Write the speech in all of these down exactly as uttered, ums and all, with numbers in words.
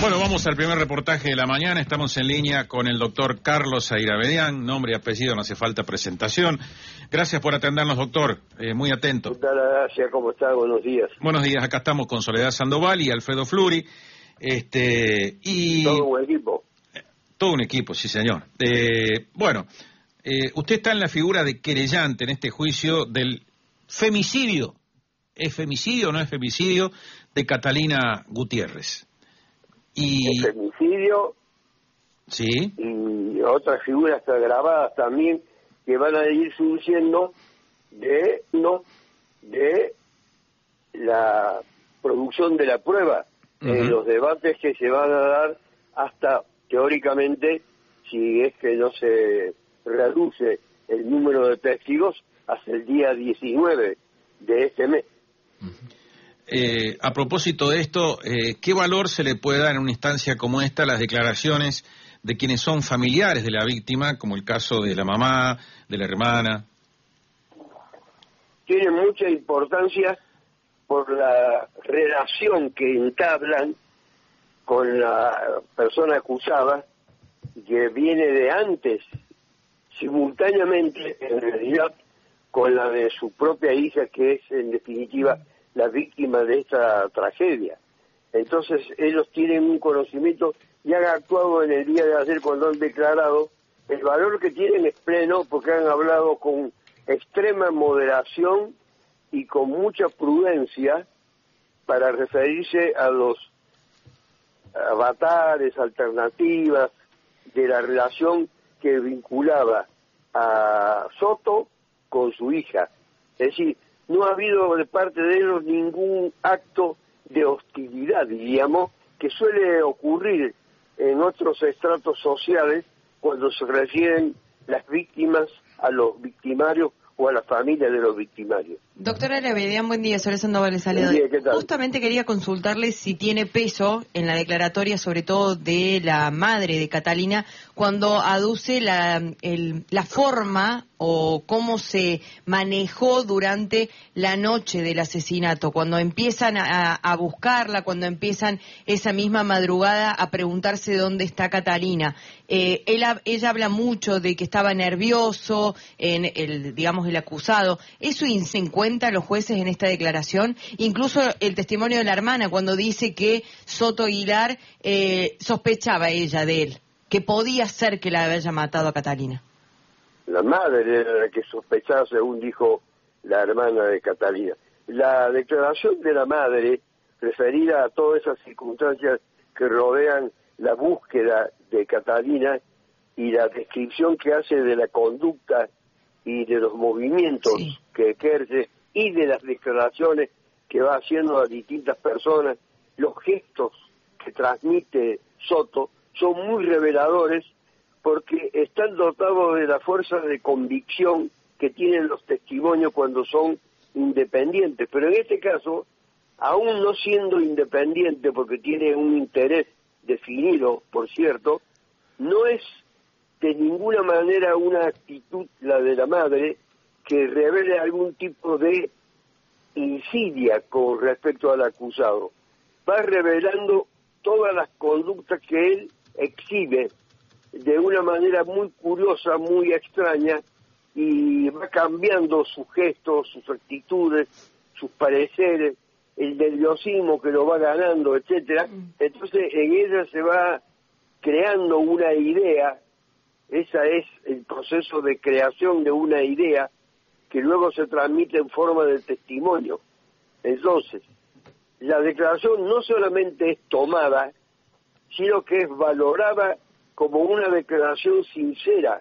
Bueno, vamos al primer reportaje de la mañana. Estamos en línea con el doctor Carlos Airabedián, nombre y apellido, no hace falta presentación. Gracias por atendernos, doctor, eh, muy atento. Muchas gracias, ¿cómo está? Buenos días. Buenos días, acá estamos con Soledad Sandoval y Alfredo Fluri. Este, y... Todo un equipo. Todo un equipo, sí señor. Eh, bueno, eh, usted está en la figura de querellante en este juicio del femicidio. ¿Es femicidio o no es femicidio? De Catalina Gutiérrez. Y... El femicidio. Sí. Y otras figuras agravadas también que van a ir surgiendo de, no, de la producción de la prueba, uh-huh. eh, los debates que se van a dar hasta, teóricamente, si es que no se reduce el número de testigos, hasta el día diecinueve de este mes. Uh-huh. Eh, a propósito de esto, eh, ¿qué valor se le puede dar en una instancia como esta a las declaraciones de quienes son familiares de la víctima, como el caso de la mamá, de la hermana? Tiene mucha importancia por la relación que entablan con la persona acusada, que viene de antes, simultáneamente, en realidad, con la de su propia hija, que es, en definitiva, la víctima de esta tragedia. Entonces ellos tienen un conocimiento y han actuado en el día de ayer cuando han declarado. El valor que tienen es pleno porque han hablado con extrema moderación y con mucha prudencia para referirse a los avatares, alternativas de la relación que vinculaba a Soto con su hija. Es decir, no ha habido de parte de ellos ningún acto de hostilidad, diríamos, que suele ocurrir en otros estratos sociales cuando se refieren las víctimas a los victimarios o a la familia de los victimarios. Doctora Airabedián, buen día, Soledad Sandoval le saluda. Buen día, ¿qué tal? Justamente quería consultarle si tiene peso en la declaratoria, sobre todo de la madre de Catalina, cuando aduce la, el, la forma o cómo se manejó durante la noche del asesinato, cuando empiezan a, a buscarla, cuando empiezan esa misma madrugada a preguntarse dónde está Catalina. Eh, él, ella habla mucho de que estaba nervioso, en el, digamos, el acusado. ¿Eso se encuentra los jueces en esta declaración? Incluso el testimonio de la hermana, cuando dice que Soto Aguilar eh, sospechaba ella de él, que podía ser que la haya matado a Catalina. La madre era la que sospechaba, según dijo la hermana de Catalina. La declaración de la madre, referida a todas esas circunstancias que rodean la búsqueda de Catalina y la descripción que hace de la conducta y de los movimientos sí. que ejerce y de las declaraciones que va haciendo a distintas personas, los gestos que transmite Soto son muy reveladores porque están dotados de la fuerza de convicción que tienen los testimonios cuando son independientes. Pero en este caso, aún no siendo independiente, porque tiene un interés definido, por cierto, no es de ninguna manera una actitud, la de la madre, que revele algún tipo de insidia con respecto al acusado. Va revelando todas las conductas que él exhibe de una manera muy curiosa, muy extraña, y va cambiando sus gestos, sus actitudes, sus pareceres, el nerviosismo que lo va ganando, etcétera. Entonces en ella se va creando una idea, esa es el proceso de creación de una idea que luego se transmite en forma de testimonio. Entonces, la declaración no solamente es tomada, sino que es valorada como una declaración sincera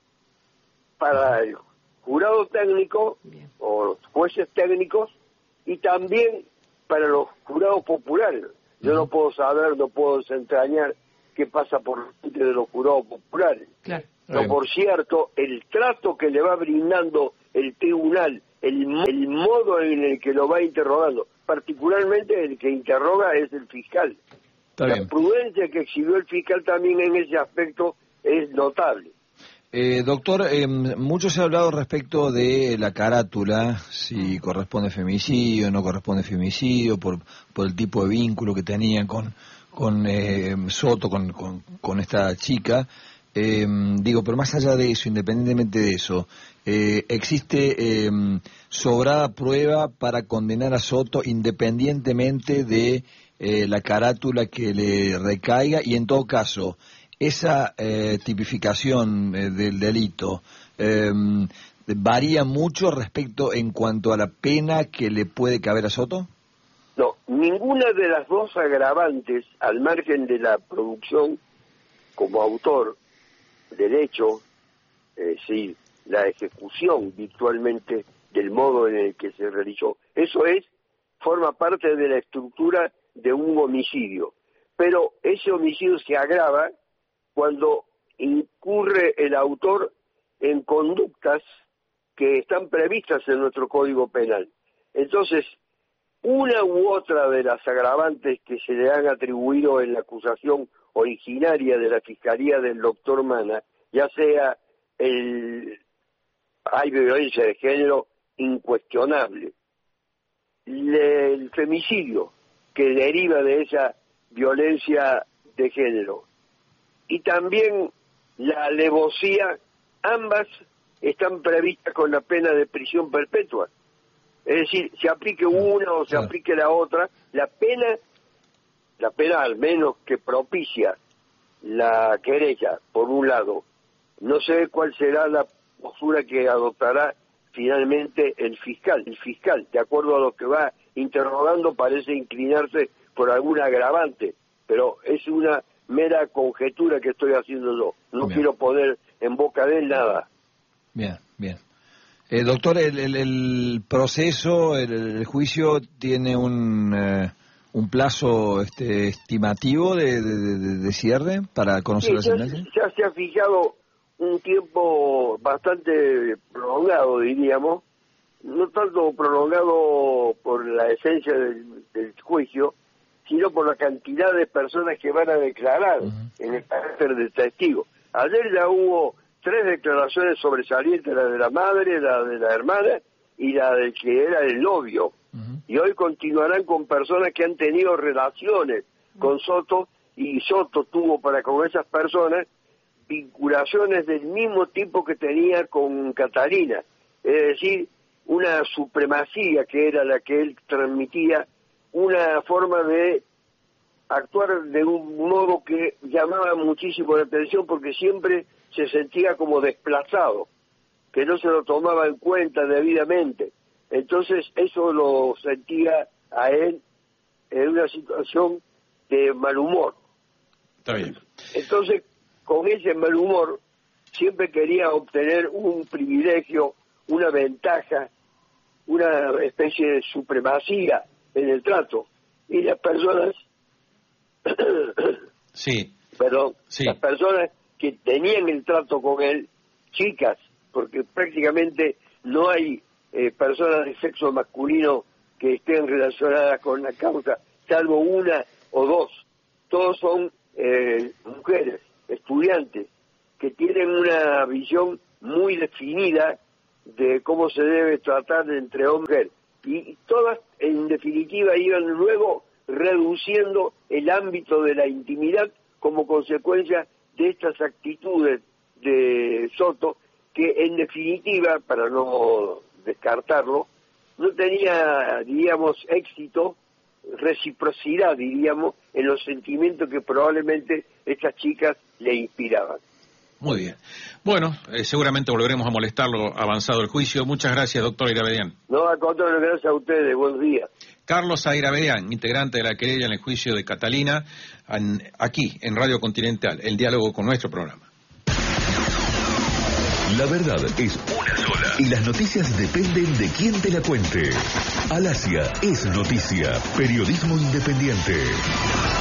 para el jurado técnico Bien. o los jueces técnicos y también para los jurados populares. Yo no puedo saber, no puedo desentrañar qué pasa por la mente de los jurados populares. Claro. Pero por cierto, el trato que le va brindando el tribunal, el, el modo en el que lo va interrogando, particularmente el que interroga es el fiscal. Está la bien. prudencia que exhibió el fiscal también en ese aspecto es notable. Eh, doctor, eh, mucho se ha hablado respecto de la carátula, si corresponde femicidio, no corresponde femicidio, por, por el tipo de vínculo que tenían con, con eh, Soto, con, con, con esta chica. Eh, digo, pero más allá de eso, independientemente de eso, eh, ¿existe eh, sobrada prueba para condenar a Soto independientemente de eh, la carátula que le recaiga? Y en todo caso, esa eh, tipificación eh, del delito eh, varía mucho respecto en cuanto a la pena que le puede caber a Soto. No, ninguna de las dos agravantes, al margen de la producción como autor del hecho, es decir, la ejecución virtualmente del modo en el que se realizó, eso es, forma parte de la estructura de un homicidio. Pero ese homicidio se agrava cuando incurre el autor en conductas que están previstas en nuestro Código Penal. Entonces, una u otra de las agravantes que se le han atribuido en la acusación originaria de la Fiscalía del doctor Mana, ya sea el hay violencia de género incuestionable, el femicidio que deriva de esa violencia de género, y también la alevosía, ambas están previstas con la pena de prisión perpetua. Es decir, se aplique una o se claro. aplique la otra, la pena, la pena al menos que propicia la querella, por un lado, no sé cuál será la postura que adoptará finalmente el fiscal. El fiscal, de acuerdo a lo que va interrogando, parece inclinarse por alguna agravante, pero es una mera conjetura que estoy haciendo yo. No Bien. quiero poner en boca de él nada. Bien, bien. Eh, doctor, el, el, el proceso, el, el juicio tiene un, eh, un plazo este, estimativo de, de, de, de cierre para conocer Sí, la ya, sentencia. ya se ha fijado un tiempo bastante prolongado, diríamos, no tanto prolongado por la esencia del, del juicio, sino por la cantidad de personas que van a declarar uh-huh. en el carácter de testigo. Ayer ya hubo tres declaraciones sobresalientes, la de la madre, la de la hermana y la del que era el novio. Uh-huh. Y hoy continuarán con personas que han tenido relaciones uh-huh. con Soto, y Soto tuvo para con esas personas vinculaciones del mismo tipo que tenía con Catalina, es decir, una supremacía que era la que él transmitía, una forma de actuar de un modo que llamaba muchísimo la atención porque siempre se sentía como desplazado, que no se lo tomaba en cuenta debidamente. Entonces eso lo sentía a él en una situación de mal humor. Está bien. Entonces, con ese mal humor, siempre quería obtener un privilegio, una ventaja, una especie de supremacía en el trato. Y las personas, sí. perdón, sí. las personas que tenían el trato con él, chicas, porque prácticamente no hay eh, personas de sexo masculino que estén relacionadas con la causa, salvo una o dos. Todos son eh, mujeres, estudiantes, que tienen una visión muy definida de cómo se debe tratar entre hombre y mujer. Y todas, en definitiva, iban luego reduciendo el ámbito de la intimidad como consecuencia de estas actitudes de Soto, que en definitiva, para no descartarlo, no tenía, diríamos, éxito, reciprocidad, diríamos, en los sentimientos que probablemente estas chicas le inspiraban. Muy bien. Bueno, eh, seguramente volveremos a molestarlo avanzado el juicio. Muchas gracias, doctor Airavedian. No, al contrario, gracias a ustedes. Buenos días. Carlos Airavedian, integrante de la querella en el juicio de Catalina, en, aquí en Radio Continental, el diálogo con nuestro programa. La verdad es una sola y las noticias dependen de quién te la cuente. Alasia es noticia, periodismo independiente.